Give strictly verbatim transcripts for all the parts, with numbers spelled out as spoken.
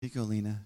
Here you go, Lena.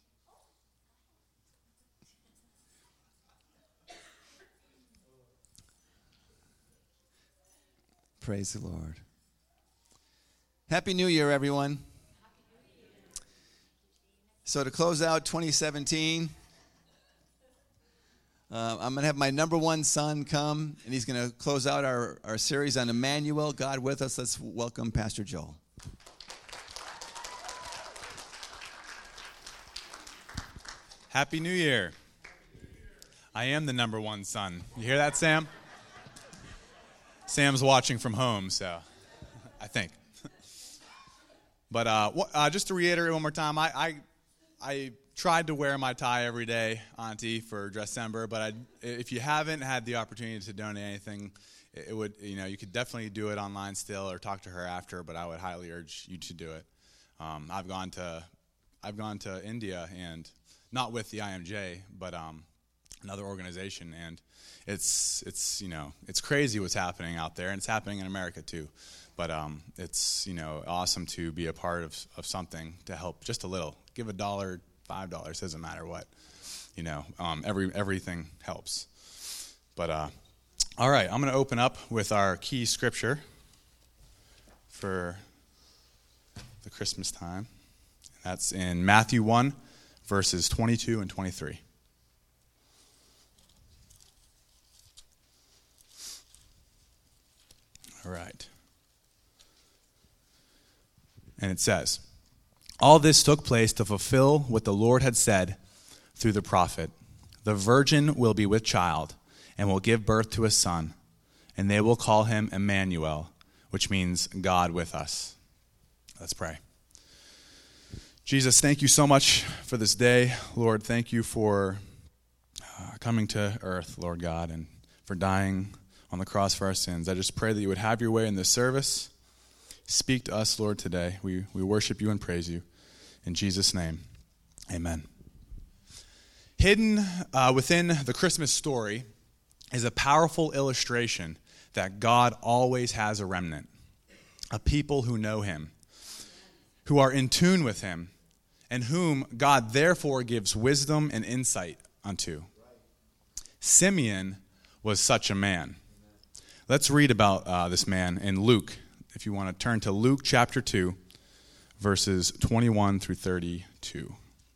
Praise the Lord. Happy New Year, everyone. So to close out twenty seventeen, uh, I'm going to have my number one son come, and he's going to close out our, our series on Emmanuel, God with us. Let's welcome Pastor Joel. Happy New Year. I am the number one son. You hear that, Sam? Sam's watching from home, so I think. But uh, uh, just to reiterate one more time, I, I I tried to wear my tie every day, Auntie, for December. But I, if you haven't had the opportunity to donate anything, it would you know you could definitely do it online still or talk to her after. But I would highly urge you to do it. Um, I've gone to I've gone to India and. Not with the I M J, but um, another organization, and it's it's you know it's crazy what's happening out there, and it's happening in America too. But um, it's you know awesome to be a part of, of something to help just a little. Give a dollar, five dollars, doesn't matter what. You know, um, every everything helps. But uh, all right, I'm going to open up with our key scripture for the Christmas time. That's in Matthew one. Verses twenty-two and twenty-three. All right. And it says, "All this took place to fulfill what the Lord had said through the prophet. The virgin will be with child and will give birth to a son, and they will call him Emmanuel," which means God with us. Let's pray. Jesus, thank you so much for this day. Lord, thank you for uh, coming to earth, Lord God, and for dying on the cross for our sins. I just pray that you would have your way in this service. Speak to us, Lord, today. We, we worship you and praise you. In Jesus' name, amen. Hidden uh, within the Christmas story is a powerful illustration that God always has a remnant, a people who know him, who are in tune with him, and whom God therefore gives wisdom and insight unto. Simeon was such a man. Let's read about uh, this man in Luke. If you want to turn to Luke chapter two, verses twenty-one through thirty-two.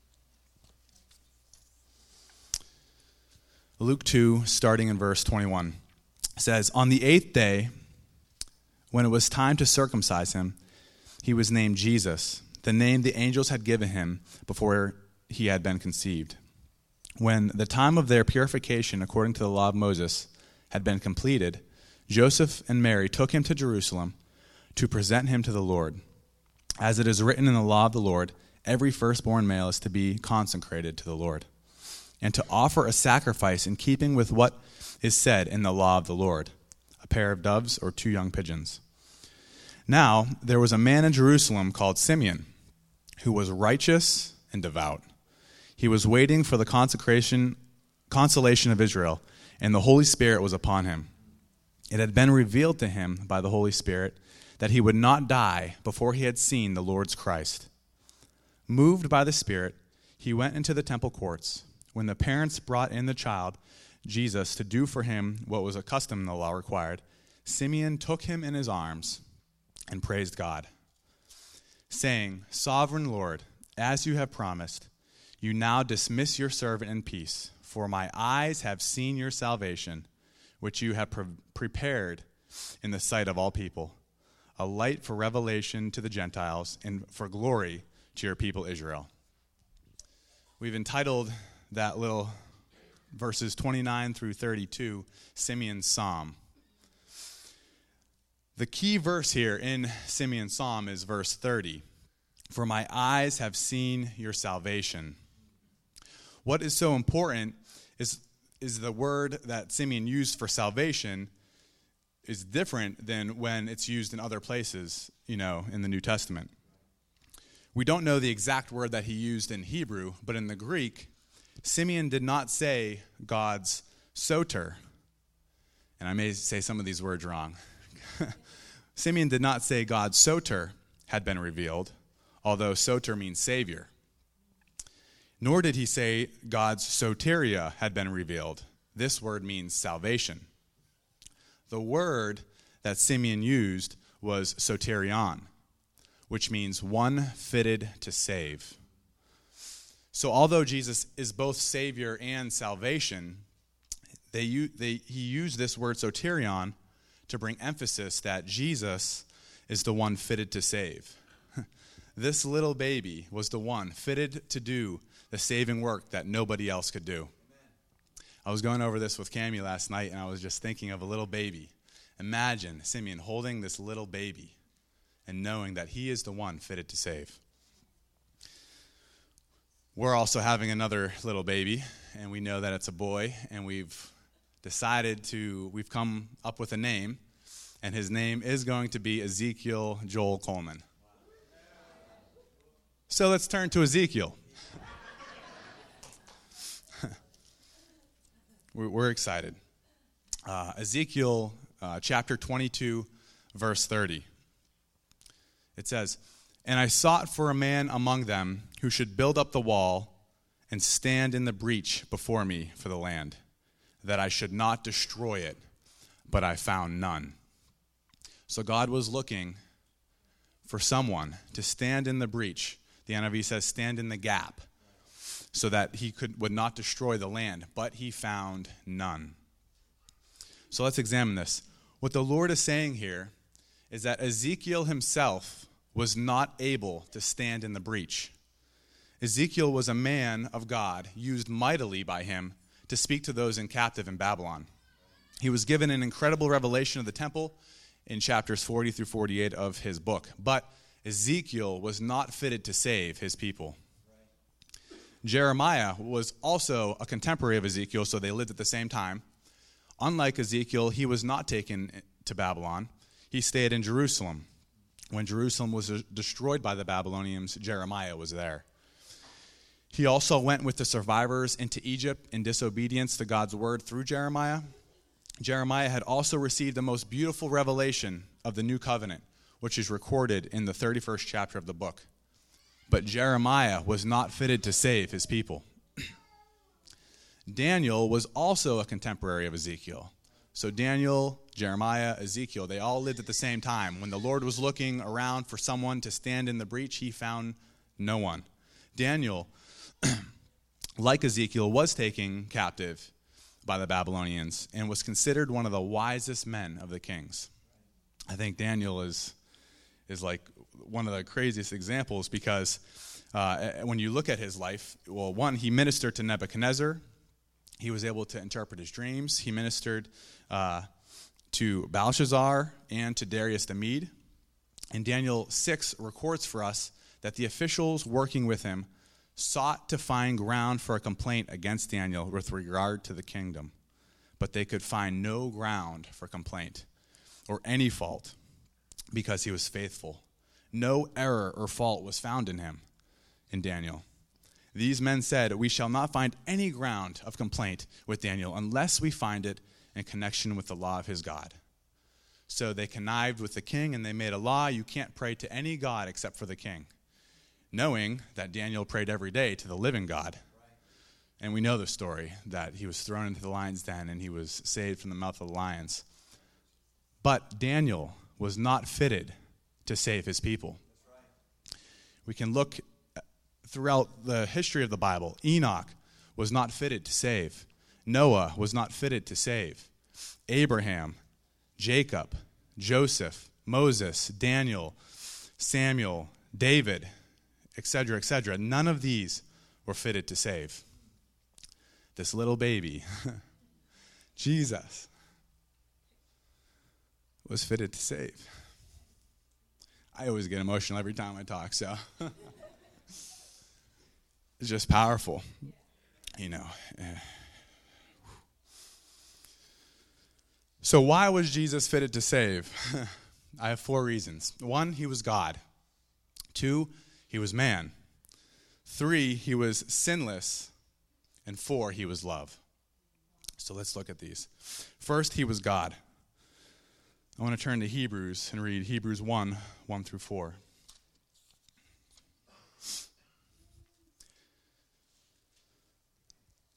Luke two, starting in verse twenty-one, says, "On the eighth day, when it was time to circumcise him, he was named Jesus, the name the angels had given him before he had been conceived. When the time of their purification according to the law of Moses had been completed, Joseph and Mary took him to Jerusalem to present him to the Lord. As it is written in the law of the Lord, every firstborn male is to be consecrated to the Lord, and to offer a sacrifice in keeping with what is said in the law of the Lord, a pair of doves or two young pigeons. Now there was a man in Jerusalem called Simeon, who was righteous and devout. He was waiting for the consecration, consolation of Israel, and the Holy Spirit was upon him. It had been revealed to him by the Holy Spirit that he would not die before he had seen the Lord's Christ. Moved by the Spirit, he went into the temple courts. When the parents brought in the child, Jesus, to do for him what was a custom the law required, Simeon took him in his arms and praised God, saying, 'Sovereign Lord, as you have promised, you now dismiss your servant in peace, for my eyes have seen your salvation, which you have pre- prepared in the sight of all people, a light for revelation to the Gentiles and for glory to your people Israel.'" We've entitled that little verses twenty-nine through thirty-two, Simeon's Psalm. The key verse here in Simeon's Psalm is verse thirty. "For my eyes have seen your salvation." What is so important is, is the word that Simeon used for salvation is different than when it's used in other places, you know, in the New Testament. We don't know the exact word that he used in Hebrew, but in the Greek, Simeon did not say God's soter. And I may say some of these words wrong. Simeon did not say God's soter had been revealed, although soter means savior. Nor did he say God's soteria had been revealed. This word means salvation. The word that Simeon used was soterion, which means one fitted to save. So although Jesus is both Savior and salvation, they, they, he used this word soterion to bring emphasis that Jesus is the one fitted to save. This little baby was the one fitted to do the saving work that nobody else could do. I was going over this with Cammie last night, and I was just thinking of a little baby. Imagine Simeon holding this little baby and knowing that he is the one fitted to save. We're also having another little baby, and we know that it's a boy, and we've decided to, we've come up with a name, and his name is going to be Ezekiel Joel Coleman. So let's turn to Ezekiel. We're excited. Uh, Ezekiel uh, chapter twenty-two, verse thirty. It says, "And I sought for a man among them who should build up the wall and stand in the breach before me for the land, that I should not destroy it, but I found none." So God was looking for someone to stand in the breach. The N I V says stand in the gap, so that he could would not destroy the land, but he found none. So let's examine this. What the Lord is saying here is that Ezekiel himself was not able to stand in the breach. Ezekiel was a man of God, used mightily by him to speak to those in captive in Babylon. He was given an incredible revelation of the temple in chapters forty through forty-eight of his book. But Ezekiel was not fitted to save his people. Jeremiah was also a contemporary of Ezekiel, so they lived at the same time. Unlike Ezekiel, he was not taken to Babylon. He stayed in Jerusalem. When Jerusalem was destroyed by the Babylonians, Jeremiah was there. He also went with the survivors into Egypt in disobedience to God's word through Jeremiah. Jeremiah had also received the most beautiful revelation of the new covenant, which is recorded in the thirty-first chapter of the book. But Jeremiah was not fitted to save his people. Daniel was also a contemporary of Ezekiel. So Daniel, Jeremiah, Ezekiel, they all lived at the same time. When the Lord was looking around for someone to stand in the breach, he found no one. Daniel, like Ezekiel, was taken captive by the Babylonians and was considered one of the wisest men of the kings. I think Daniel is is like one of the craziest examples because uh, when you look at his life, well, one, he ministered to Nebuchadnezzar. He was able to interpret his dreams. He ministered uh, to Belshazzar and to Darius the Mede. And Daniel six records for us that the officials working with him sought to find ground for a complaint against Daniel with regard to the kingdom, but they could find no ground for complaint or any fault because he was faithful. No error or fault was found in him, in Daniel. These men said, "We shall not find any ground of complaint with Daniel unless we find it in connection with the law of his God." So they connived with the king and they made a law: you can't pray to any god except for the king, knowing that Daniel prayed every day to the living God. And we know the story, that he was thrown into the lion's den and he was saved from the mouth of the lions. But Daniel was not fitted to save his people. We can look throughout the history of the Bible. Enoch was not fitted to save. Noah was not fitted to save. Abraham, Jacob, Joseph, Moses, Daniel, Samuel, David, et cetera, et cetera. None of these were fitted to save. This little baby, Jesus, was fitted to save. I always get emotional every time I talk, so it's just powerful, you know. So why was Jesus fitted to save? I have four reasons. One, he was God. Two, he was man. Three, he was sinless. And four, he was love. So let's look at these. First, he was God. I want to turn to Hebrews and read Hebrews one, one through four.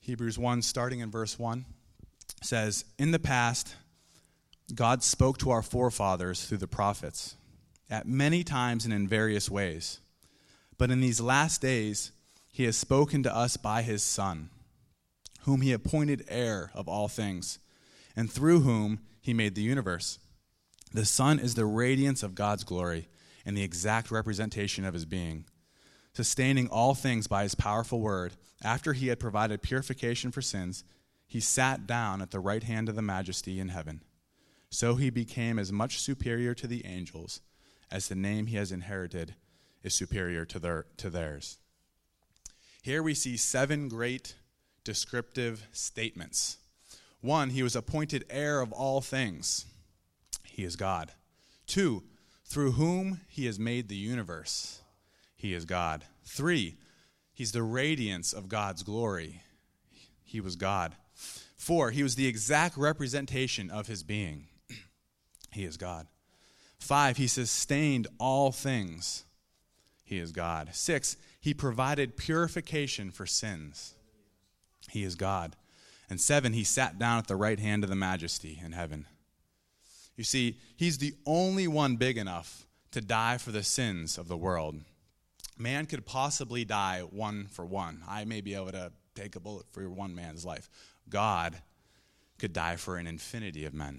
Hebrews one, starting in verse one, says, "In the past, God spoke to our forefathers through the prophets at many times and in various ways. But in these last days, he has spoken to us by his Son, whom he appointed heir of all things, and through whom he made the universe. The Son is the radiance of God's glory and the exact representation of his being, sustaining all things by his powerful word. After he had provided purification for sins, he sat down at the right hand of the Majesty in heaven. So he became as much superior to the angels as the name he has inherited is superior to their to theirs." Here we see seven great descriptive statements. One, he was appointed heir of all things. He is God. Two, through whom he has made the universe. He is God. Three, he's the radiance of God's glory. He was God. Four, he was the exact representation of his being. He is God. Five, he sustained all things. He is God. Six, he provided purification for sins. He is God. And seven, he sat down at the right hand of the Majesty in heaven. You see, he's the only one big enough to die for the sins of the world. Man could possibly die one for one. I may be able to take a bullet for one man's life. God could die for an infinity of men.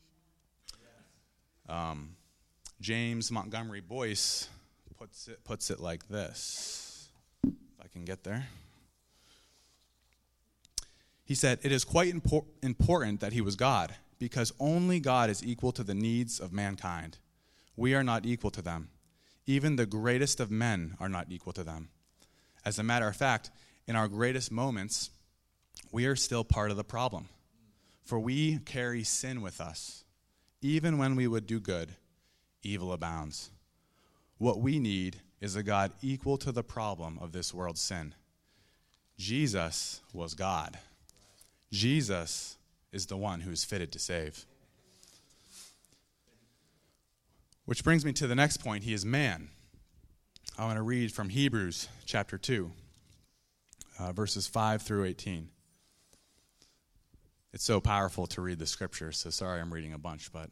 Um, James Montgomery Boyce puts it, puts it like this, if I can get there. He said, "It is quite impor- important that he was God, because only God is equal to the needs of mankind. We are not equal to them. Even the greatest of men are not equal to them. As a matter of fact, in our greatest moments, we are still part of the problem. For we carry sin with us. Even when we would do good, evil abounds. What we need is a God equal to the problem of this world's sin. Jesus was God. Jesus is the one who is fitted to save." Which brings me to the next point. He is man. I want to read from Hebrews chapter two, uh, verses five through eighteen. It's so powerful to read the scripture, so sorry I'm reading a bunch, but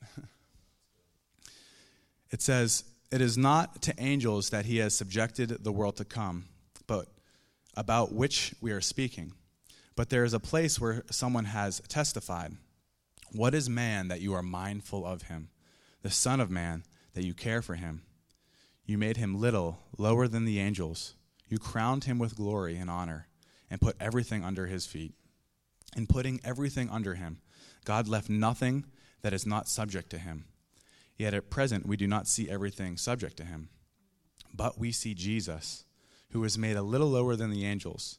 it says, "It is not to angels that he has subjected the world to come, but about which we are speaking. But there is a place where someone has testified. What is man that you are mindful of him? The Son of Man that you care for him? You made him little, lower than the angels. You crowned him with glory and honor and put everything under his feet. In putting everything under him, God left nothing that is not subject to him. Yet at present we do not see everything subject to him. But we see Jesus, who was made a little lower than the angels,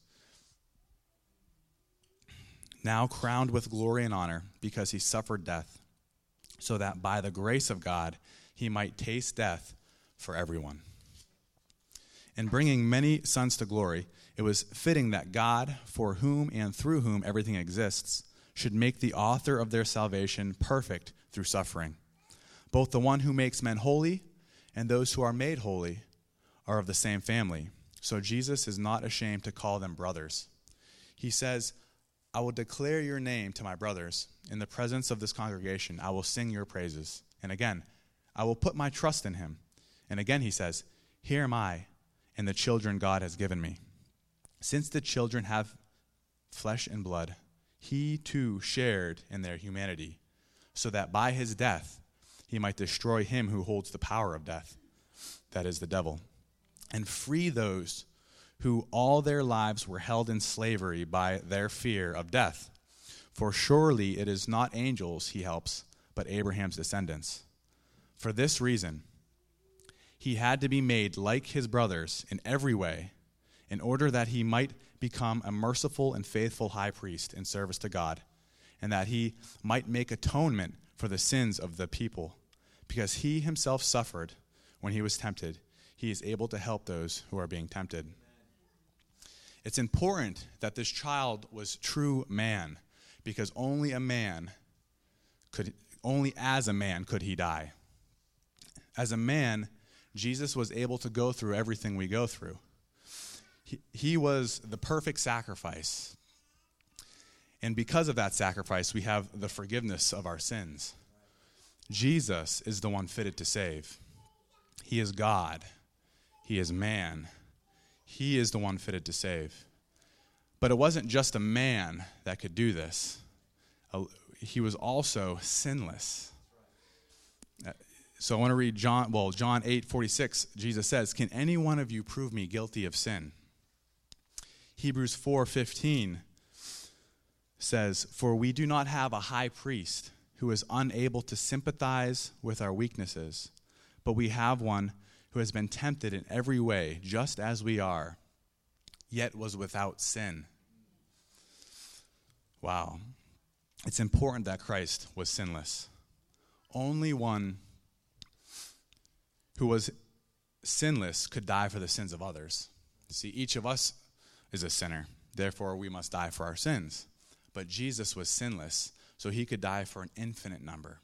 now crowned with glory and honor because he suffered death, so that by the grace of God he might taste death for everyone. In bringing many sons to glory, it was fitting that God, for whom and through whom everything exists, should make the author of their salvation perfect through suffering. Both the one who makes men holy and those who are made holy are of the same family. So Jesus is not ashamed to call them brothers. He says, I will declare your name to my brothers. In the presence of this congregation, I will sing your praises. And again, I will put my trust in him. And again he says, here am I and the children God has given me. Since the children have flesh and blood, he too shared in their humanity, so that by his death he might destroy him who holds the power of death, that is the devil, and free those who all their lives were held in slavery by their fear of death. For surely it is not angels he helps, but Abraham's descendants. For this reason, he had to be made like his brothers in every way, in order that he might become a merciful and faithful high priest in service to God, and that he might make atonement for the sins of the people. Because he himself suffered when he was tempted, he is able to help those who are being tempted. It's important that this child was true man, because only a man could, only as a man could he die. As a man, Jesus was able to go through everything we go through. He, he was the perfect sacrifice. And because of that sacrifice, we have the forgiveness of our sins. Jesus is the one fitted to save. He is God. He is man. He is the one fitted to save. But it wasn't just a man that could do this. He was also sinless. So I want to read John, well, John eight forty-six. Jesus says, "Can any one of you prove me guilty of sin?" Hebrews four fifteen says, "For we do not have a high priest who is unable to sympathize with our weaknesses, but we have one who has been tempted in every way, just as we are, yet was without sin." Wow. It's important that Christ was sinless. Only one who was sinless could die for the sins of others. See, each of us is a sinner. Therefore, we must die for our sins. But Jesus was sinless, so he could die for an infinite number.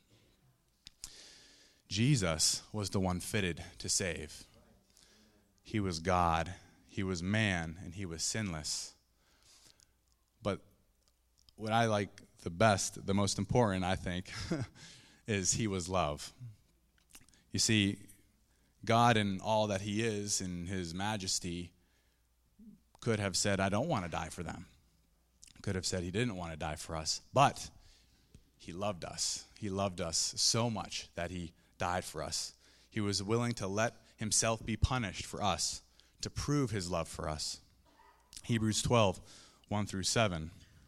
Jesus was the one fitted to save. He was God, he was man, and he was sinless. But what I like the best, the most important, I think, is he was love. You see, God in all that he is, in his majesty, could have said, "I don't want to die for them." Could have said he didn't want to die for us. But he loved us. He loved us so much that he died for us. He was willing to let himself be punished for us to prove his love for us. Hebrews twelve, one through seven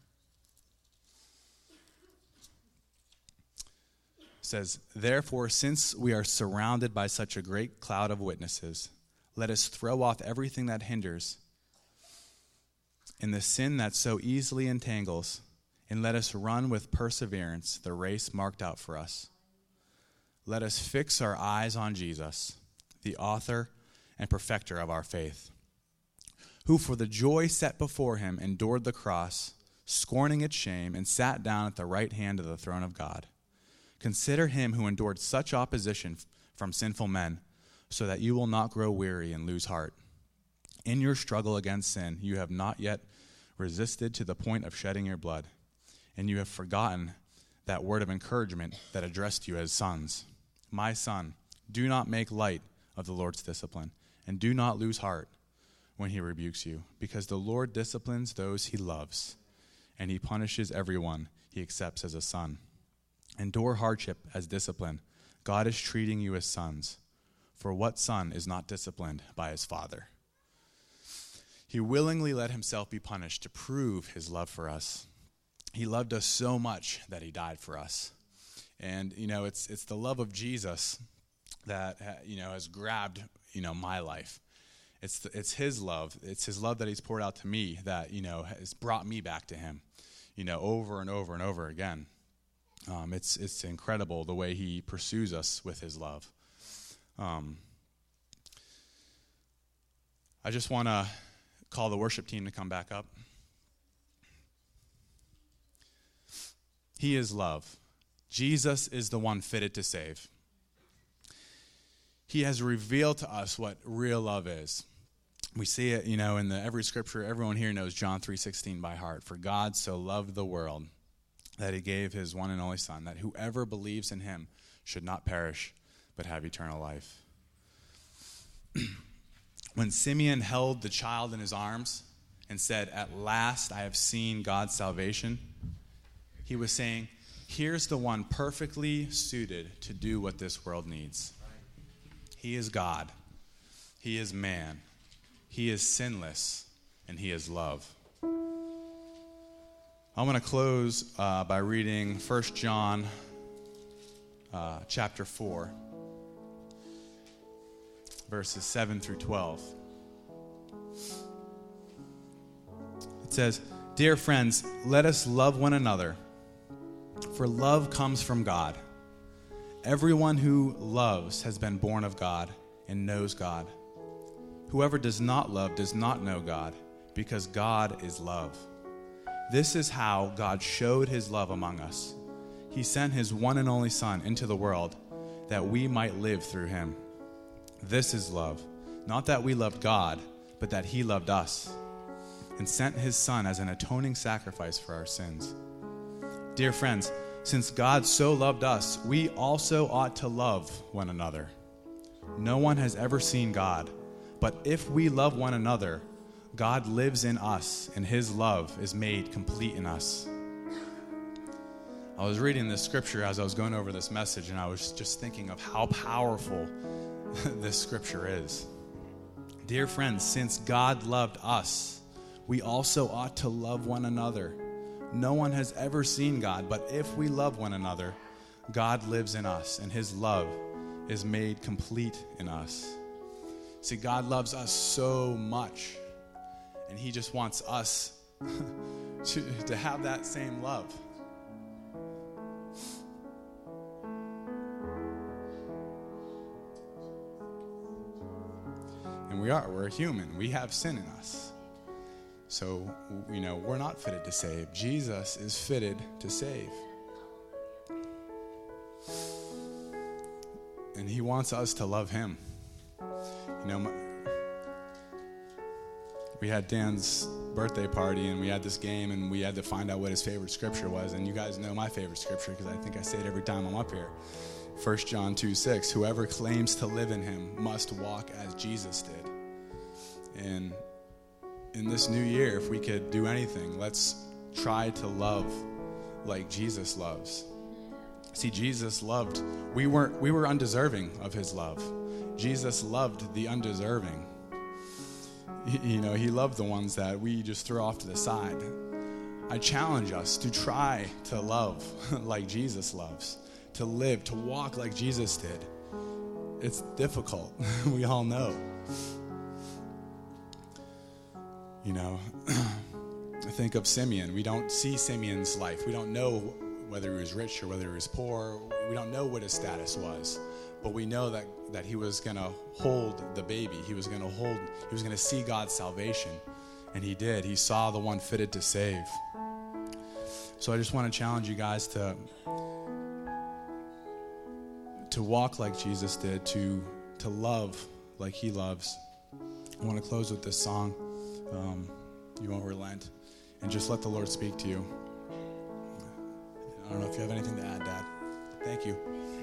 says, "Therefore, since we are surrounded by such a great cloud of witnesses, let us throw off everything that hinders and the sin that so easily entangles, and let us run with perseverance the race marked out for us. Let us fix our eyes on Jesus, the author and perfecter of our faith, who for the joy set before him endured the cross, scorning its shame, and sat down at the right hand of the throne of God. Consider him who endured such opposition from sinful men, so that you will not grow weary and lose heart. In your struggle against sin, you have not yet resisted to the point of shedding your blood, and you have forgotten that word of encouragement that addressed you as sons. My son, do not make light of the Lord's discipline, and do not lose heart when he rebukes you, because the Lord disciplines those he loves, and he punishes everyone he accepts as a son. Endure hardship as discipline. God is treating you as sons. For what son is not disciplined by his father?" He willingly let himself be punished to prove his love for us. He loved us so much that he died for us. And, you know, it's it's the love of Jesus that, you know, has grabbed, you know, my life. It's the, it's his love. It's his love that he's poured out to me that, you know, has brought me back to him, you know, over and over and over again. Um, it's it's incredible the way he pursues us with his love. Um, I just want to call the worship team to come back up. He is love. Jesus is the one fitted to save. He has revealed to us what real love is. We see it, you know, in the every scripture. Everyone here knows John three sixteen by heart. For God so loved the world that he gave his one and only Son, that whoever believes in him should not perish, but have eternal life. When Simeon held the child in his arms and said, "At last I have seen God's salvation," he was saying, here's the one perfectly suited to do what this world needs. He is God. He is man. He is sinless, and he is love. I'm going to close uh, by reading First John uh, chapter four, verses seven through twelve. It says, "Dear friends, let us love one another, for love comes from God. Everyone who loves has been born of God and knows God. Whoever does not love does not know God, because God is love. This is how God showed his love among us. He sent his one and only Son into the world that we might live through him. This is love, not that we loved God, but that he loved us and sent his Son as an atoning sacrifice for our sins. Dear friends, since God so loved us, we also ought to love one another. No one has ever seen God, but if we love one another, God lives in us, and his love is made complete in us. I was reading this scripture as I was going over this message, and I was just thinking of how powerful this scripture is. Dear friends, since God loved us, we also ought to love one another. No one has ever seen God, but if we love one another, God lives in us, and his love is made complete in us. See, God loves us so much, and he just wants us to, to have that same love. And we are, we're human. We have sin in us. So, you know, we're not fitted to save. Jesus is fitted to save. And he wants us to love him. You know, my, we had Dan's birthday party, and we had this game, and we had to find out what his favorite scripture was. And you guys know my favorite scripture because I think I say it every time I'm up here. First John two six, whoever claims to live in him must walk as Jesus did. And in this new year, if we could do anything, let's try to love like Jesus loves. See, Jesus loved, we weren't, we were undeserving of his love. Jesus loved the undeserving. He, you know, he loved the ones that we just throw off to the side. I challenge us to try to love like Jesus loves, to live, to walk like Jesus did. It's difficult. We all know. You know, I think of Simeon. We don't see Simeon's life. We don't know whether he was rich or whether he was poor. We don't know what his status was. But we know that, that he was going to hold the baby. He was going to hold, he was going to see God's salvation. And he did. He saw the one fitted to save. So I just want to challenge you guys to, to walk like Jesus did, to, to love like he loves. I want to close with this song. Um, you won't relent, and just let the Lord speak to you. I don't know if you have anything to add, Dad. Thank you.